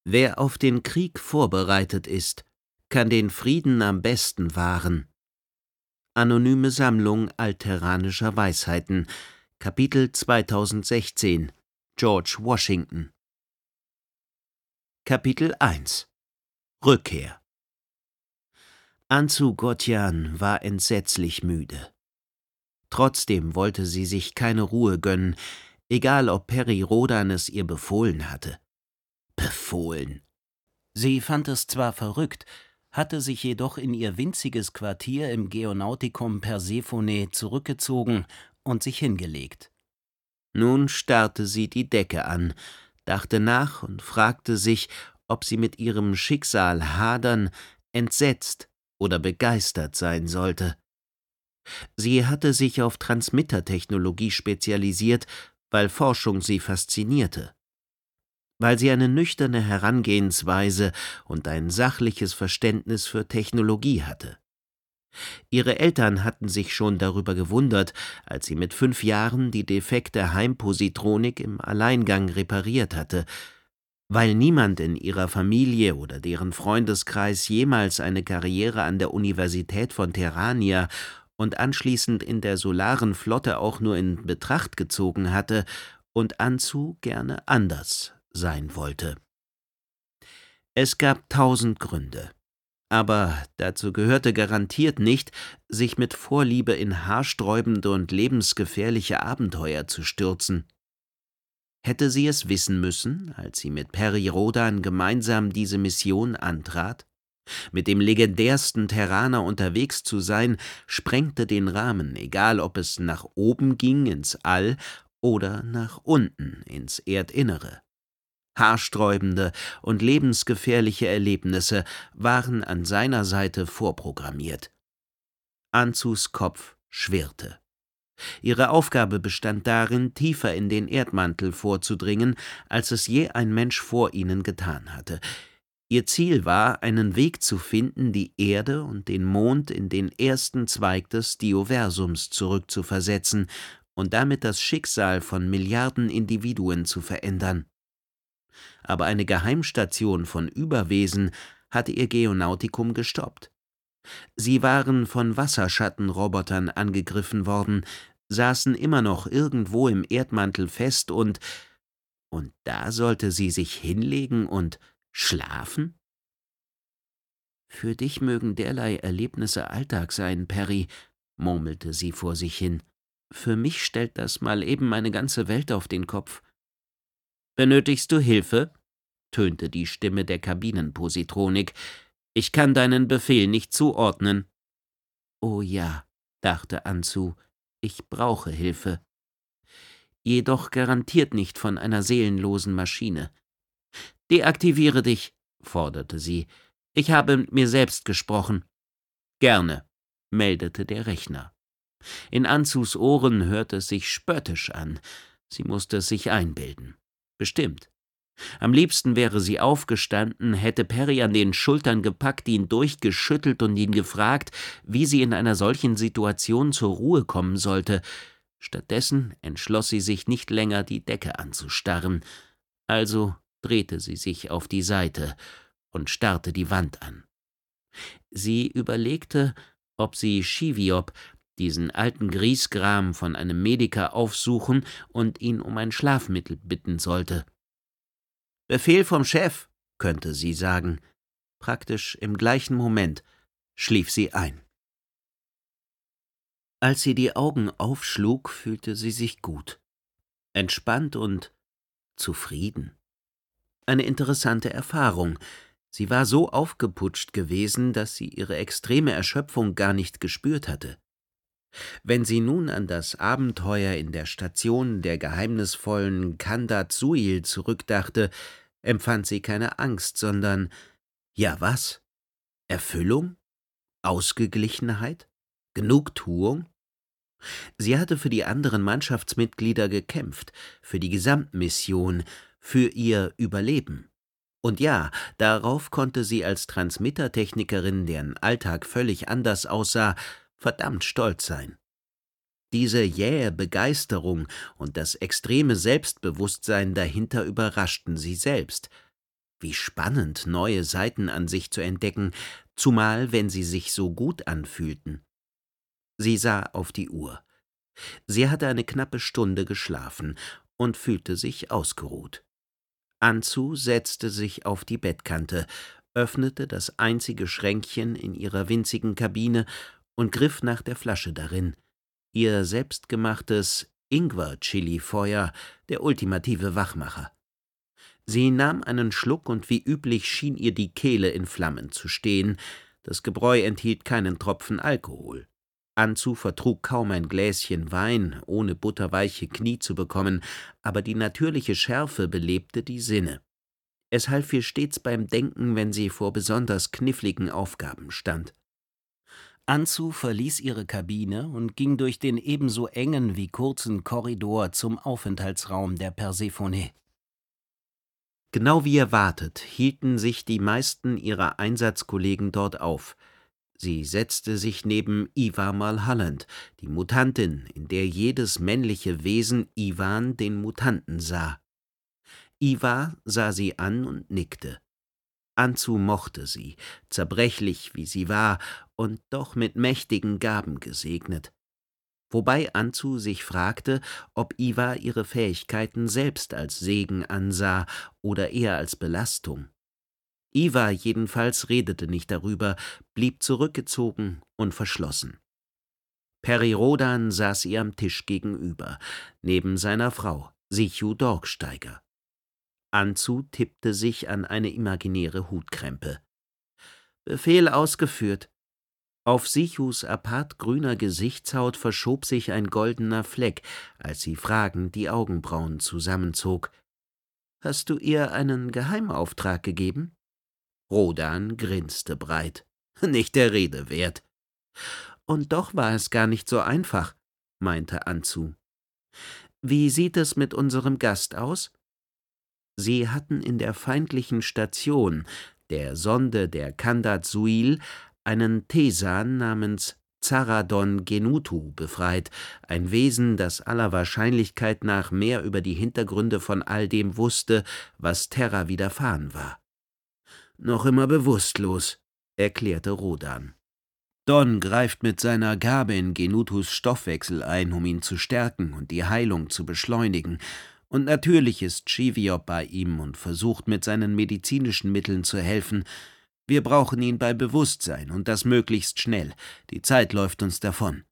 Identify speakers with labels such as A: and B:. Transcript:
A: Wer auf den Krieg vorbereitet ist, kann den Frieden am besten wahren. Anonyme Sammlung alterranischer Weisheiten, Kapitel 2016, George Washington. Kapitel 1 Rückkehr. Anzu Gotyan war entsetzlich müde. Trotzdem wollte sie sich keine Ruhe gönnen, egal ob Peri Rhodan es ihr befohlen hatte. Befohlen. Sie fand es zwar verrückt, hatte sich jedoch in ihr winziges Quartier im Geonautikum Persephone zurückgezogen und sich hingelegt. Nun starrte sie die Decke an, dachte nach und fragte sich, ob sie mit ihrem Schicksal hadern, entsetzt oder begeistert sein sollte. Sie hatte sich auf Transmittertechnologie spezialisiert, weil Forschung sie faszinierte. Weil sie eine nüchterne Herangehensweise und ein sachliches Verständnis für Technologie hatte. Ihre Eltern hatten sich schon darüber gewundert, als sie mit 5 Jahren die defekte Heimpositronik im Alleingang repariert hatte. Weil niemand in ihrer Familie oder deren Freundeskreis jemals eine Karriere an der Universität von Terrania und anschließend in der Solaren Flotte auch nur in Betracht gezogen hatte und Anzu gerne anders sein wollte. Es gab 1000 Gründe, aber dazu gehörte garantiert nicht, sich mit Vorliebe in haarsträubende und lebensgefährliche Abenteuer zu stürzen. Hätte sie es wissen müssen, als sie mit Peri Rhodan gemeinsam diese Mission antrat? Mit dem legendärsten Terraner unterwegs zu sein, sprengte den Rahmen, egal ob es nach oben ging ins All oder nach unten ins Erdinnere. Haarsträubende und lebensgefährliche Erlebnisse waren an seiner Seite vorprogrammiert. Anzus Kopf schwirrte. Ihre Aufgabe bestand darin, tiefer in den Erdmantel vorzudringen, als es je ein Mensch vor ihnen getan hatte. Ihr Ziel war, einen Weg zu finden, die Erde und den Mond in den ersten Zweig des Dioversums zurückzuversetzen und damit das Schicksal von Milliarden Individuen zu verändern. Aber eine Geheimstation von Überwesen hatte ihr Geonautikum gestoppt. Sie waren von Wasserschattenrobotern angegriffen worden, saßen immer noch irgendwo im Erdmantel fest und da sollte sie sich hinlegen und schlafen? »Für dich mögen derlei Erlebnisse Alltag sein, Peri«, murmelte sie vor sich hin. »Für mich stellt das mal eben meine ganze Welt auf den Kopf.« »Benötigst du Hilfe?« tönte die Stimme der Kabinenpositronik. »Ich kann deinen Befehl nicht zuordnen.« »Oh ja«, dachte Anzu, »ich brauche Hilfe. Jedoch garantiert nicht von einer seelenlosen Maschine.« »Deaktiviere dich«, forderte sie. »Ich habe mit mir selbst gesprochen.« »Gerne«, meldete der Rechner. In Anzus Ohren hörte es sich spöttisch an. Sie musste es sich einbilden. Bestimmt. Am liebsten wäre sie aufgestanden, hätte Peri an den Schultern gepackt, ihn durchgeschüttelt und ihn gefragt, wie sie in einer solchen Situation zur Ruhe kommen sollte. Stattdessen entschloss sie sich nicht länger, die Decke anzustarren. Also drehte sie sich auf die Seite und starrte die Wand an. Sie überlegte, ob sie Schiviop, diesen alten Griesgram, von einem Mediker aufsuchen und ihn um ein Schlafmittel bitten sollte. »Befehl vom Chef«, könnte sie sagen. Praktisch im gleichen Moment schlief sie ein. Als sie die Augen aufschlug, fühlte sie sich gut, entspannt und zufrieden. Eine interessante Erfahrung. Sie war so aufgeputscht gewesen, dass sie ihre extreme Erschöpfung gar nicht gespürt hatte. Wenn sie nun an das Abenteuer in der Station der geheimnisvollen Kandat Suil zurückdachte, empfand sie keine Angst, sondern, ja was? Erfüllung? Ausgeglichenheit? Genugtuung? Sie hatte für die anderen Mannschaftsmitglieder gekämpft, für die Gesamtmission, für ihr Überleben. Und ja, darauf konnte sie als Transmittertechnikerin, deren Alltag völlig anders aussah, verdammt stolz sein. Diese jähe Begeisterung und das extreme Selbstbewusstsein dahinter überraschten sie selbst. Wie spannend, neue Seiten an sich zu entdecken, zumal wenn sie sich so gut anfühlten. Sie sah auf die Uhr. Sie hatte eine knappe Stunde geschlafen und fühlte sich ausgeruht. Anzu setzte sich auf die Bettkante, öffnete das einzige Schränkchen in ihrer winzigen Kabine und griff nach der Flasche darin. Ihr selbstgemachtes Ingwer-Chili-Feuer, der ultimative Wachmacher. Sie nahm einen Schluck, und wie üblich schien ihr die Kehle in Flammen zu stehen. Das Gebräu enthielt keinen Tropfen Alkohol. Anzu vertrug kaum ein Gläschen Wein, ohne butterweiche Knie zu bekommen, aber die natürliche Schärfe belebte die Sinne. Es half ihr stets beim Denken, wenn sie vor besonders kniffligen Aufgaben stand. Anzu verließ ihre Kabine und ging durch den ebenso engen wie kurzen Korridor zum Aufenthaltsraum der Persephone. Genau wie erwartet, hielten sich die meisten ihrer Einsatzkollegen dort auf. Sie setzte sich neben Iva Mulholland, die Mutantin, in der jedes männliche Wesen Ivan den Mutanten sah. Iva sah sie an und nickte. Anzu mochte sie, zerbrechlich wie sie war und doch mit mächtigen Gaben gesegnet. Wobei Anzu sich fragte, ob Iva ihre Fähigkeiten selbst als Segen ansah oder eher als Belastung. Iva jedenfalls redete nicht darüber, blieb zurückgezogen und verschlossen. Peri Rodan saß ihr am Tisch gegenüber, neben seiner Frau, Sichu Dorksteiger. Anzu tippte sich an eine imaginäre Hutkrempe. »Befehl ausgeführt.« Auf Sichus apart-grüner Gesichtshaut verschob sich ein goldener Fleck, als sie fragend die Augenbrauen zusammenzog. »Hast du ihr einen Geheimauftrag gegeben?« Rodan grinste breit. »Nicht der Rede wert.« »Und doch war es gar nicht so einfach«, meinte Anzu. »Wie sieht es mit unserem Gast aus?« Sie hatten in der feindlichen Station, der Sonde der Kandat-Suil, einen Tesan namens Zaradon Genutu befreit, ein Wesen, das aller Wahrscheinlichkeit nach mehr über die Hintergründe von all dem wusste, was Terra widerfahren war. »Noch immer bewusstlos«, erklärte Rodan. »Don greift mit seiner Gabe in Genutus Stoffwechsel ein, um ihn zu stärken und die Heilung zu beschleunigen. Und natürlich ist Shiviop bei ihm und versucht mit seinen medizinischen Mitteln zu helfen. Wir brauchen ihn bei Bewusstsein und das möglichst schnell. Die Zeit läuft uns davon.«